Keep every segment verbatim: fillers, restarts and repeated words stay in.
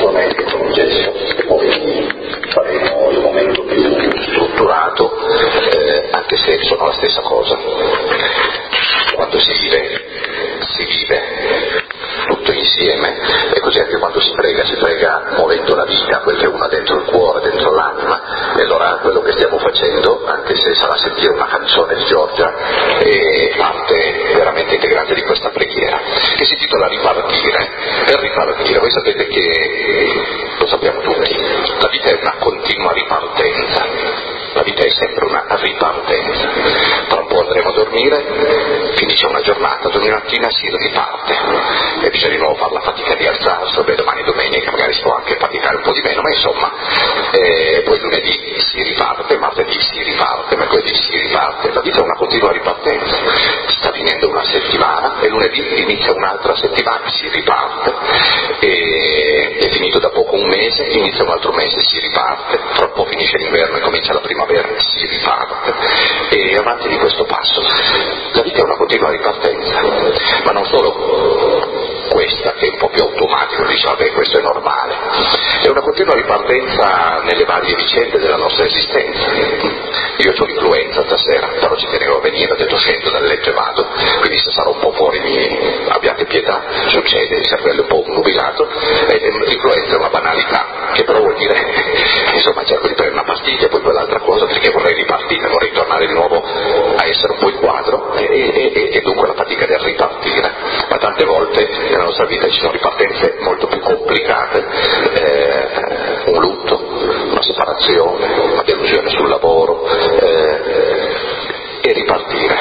discussione che con Jessica e poi faremo il momento più strutturato, eh, anche se sono la stessa cosa. Quando si vive, si vive tutto insieme, e così anche quando si prega, si prega muovendo la vita, quel che uno ha dentro il cuore, dentro l'anima, e allora quello che stiamo facendo, anche se sarà sentire una canzone di Giorgia, è parte veramente integrante di questa preghiera, che si intitola Ripartire. Per ripartire, voi sapete che, lo sappiamo tutti, la vita è una continua ripartenza, la vita è sempre una ripartenza. Tra un po' andremo a dormire, finisce una giornata, domani mattina si riparte e bisogna di nuovo fare la fatica di alzarsi, beh, domani domenica magari si può anche faticare un po' di meno, ma insomma, eh, poi lunedì si riparte, martedì si riparte, mercoledì si riparte, la vita è una continua ripartenza. Sta finendo una settimana e lunedì inizia un'altra settimana, si riparte, e è finito da poco un mese, inizia un altro mese, si riparte, fra un po' finisce l'inverno e comincia la primavera, si riparte, e avanti di questo passo. La vita è una continua ripartenza, ma non solo questa, che è un po' più automatico, dice vabbè questo è normale, è una continua ripartenza nelle varie vicende della nostra esistenza. Io ho l'influenza stasera, però ci tenevo a venire, ho detto scendo dal letto e vado, quindi se sarò un po' fuori mi abbiate pietà, succede, il cervello è un po' nubilato, e l'influenza è una banalità, che però vuol dire, insomma, cerco di prendere una pastiglia, poi quell'altra cosa, perché vorrei ripartire, vorrei tornare di nuovo a essere un po' in quadro, e, e, e dunque la fatica del ripartire. Ma tante volte nella nostra vita ci sono ripartenze molto più complicate, eh, un lutto, una separazione, una delusione sul lavoro, eh, e ripartire.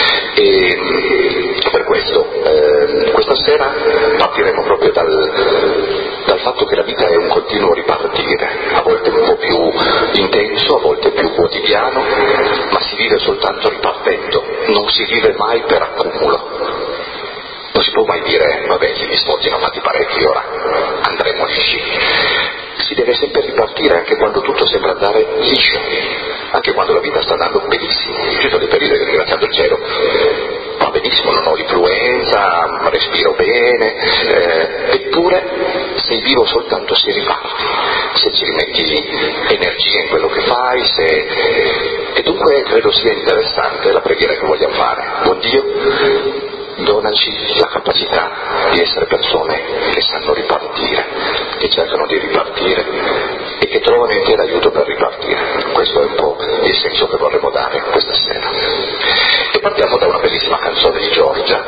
E per questo eh, questa sera partiremo proprio dal, dal fatto che la vita è un continuo ripartire, a volte un po' più intenso, a volte più quotidiano, ma si vive soltanto ripartendo, non si vive mai per accumulo. Non si può mai dire, vabbè, gli sforzi ne ho fatti parecchi, ora andremo lisci. Si deve sempre ripartire anche quando tutto sembra andare liscio, anche quando la vita sta andando benissimo. Ci sono dei periodi che, ringraziando il cielo, va benissimo, non ho l'influenza, respiro bene, eh, eppure sei vivo soltanto se riparti, se ci rimetti energia in quello che fai, se... e dunque credo sia interessante la preghiera che vogliamo fare. Buon Dio, donaci la capacità di essere persone che sanno ripartire, che cercano di ripartire e che trovano in te l'aiuto per ripartire. Questo è un po' il senso che vorremmo dare questa sera. E partiamo da una bellissima canzone di Giorgia.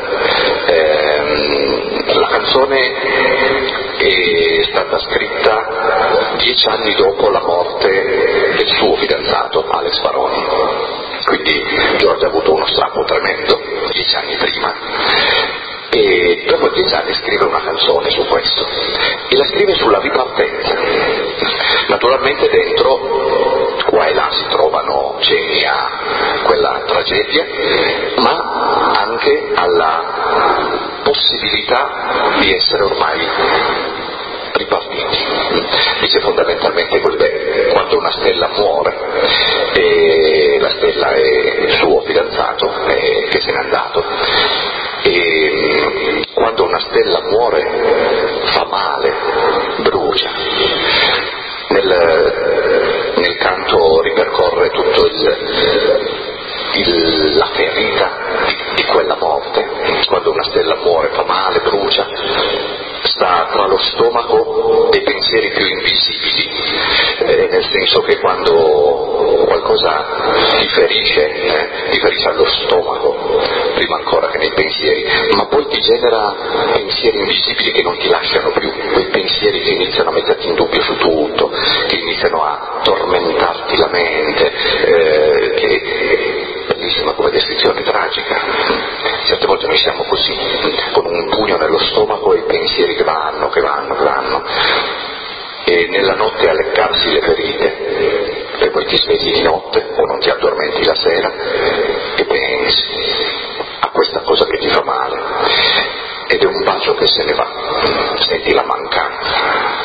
Ehm, la canzone è stata scritta dieci anni dopo la morte del suo fidanzato Alex Baroni. Quindi Giorgia ha avuto uno strappo tremendo dieci anni prima, e dopo dieci anni scrive una canzone su questo, e la scrive sulla ripartenza. Naturalmente dentro, qua e là, si trovano cenni a quella tragedia, ma anche alla possibilità di essere ormai ripartiti. Dice fondamentalmente così: beh, quando una stella muore, e la stella è il suo fidanzato eh, che se n'è andato, e quando una stella muore fa male, brucia. Nel, nel canto ripercorre tutto il, il, la ferita di, di quella morte. Quando una stella muore fa male, brucia, sta tra lo stomaco dei pensieri più invisibili, eh, nel senso che quando qualcosa ti ferisce, eh, ti ferisce allo stomaco, prima ancora che nei pensieri, ma poi ti genera pensieri invisibili che non ti lasciano più, quei pensieri che iniziano a metterti in dubbio su tutto, che iniziano a tormentarti la mente, eh, che bellissima come descrizione, tragica. Certe volte noi siamo così, con un pugno nello stomaco e i pensieri che vanno, che vanno, che vanno, e nella notte a leccarsi le ferite, e poi ti svegli di notte o non ti addormenti la sera e pensi a questa cosa che ti fa male, ed è un bacio che se ne va, senti la mancanza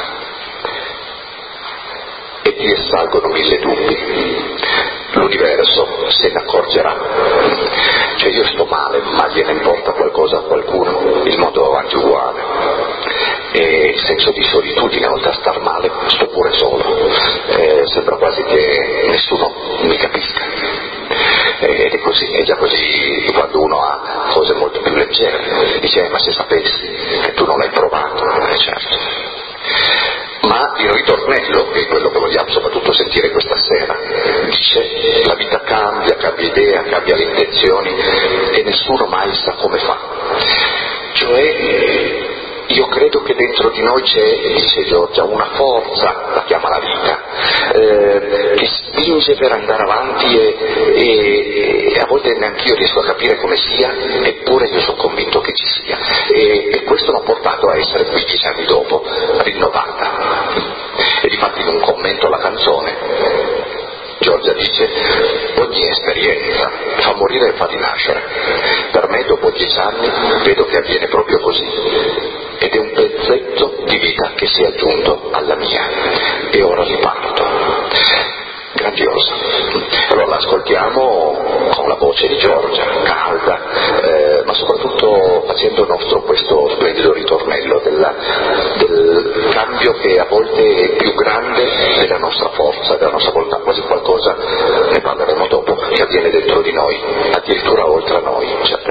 e ti assalgono mille dubbi. L'universo se ne accorgerà, cioè io sto male, ma gliene importa qualcosa a qualcuno, il mondo va avanti uguale, e se senso di solitudine, oltre a star male sto pure solo, eh, sembra quasi che nessuno mi capisca, eh, ed è così, è già così quando uno ha cose molto più leggere, dice eh, ma se sapessi che tu non hai provato, eh, certo. Ma il ritornello, che è quello che vogliamo soprattutto sentire questa sera, dice la vita cambia, cambia idea, cambia le intenzioni e nessuno mai sa come fa. Cioè io credo che dentro di noi c'è, dice Giorgia, una forza, la chiama la vita, eh, che spinge per andare avanti e, e, e a volte neanche io riesco a capire come sia, eppure io sono convinto che ci sia. E, e questo mi ha portato a essere qui dieci anni dopo, rinnovata. E difatti in un commento alla canzone Giorgia dice: ogni esperienza fa morire e fa rinascere. Per me dopo dieci anni vedo che avviene proprio così. Ed è un pezzetto di vita che si è aggiunto alla mia. E ora riparto. Grandiosa. Allora l'ascoltiamo con la voce di Giorgia, calda, eh, ma soprattutto facendo nostro questo splendido ritornello della, del cambio che a volte è più grande della nostra forza, della nostra volontà, quasi qualcosa, ne parleremo dopo, che avviene dentro di noi, addirittura oltre a noi. Cioè,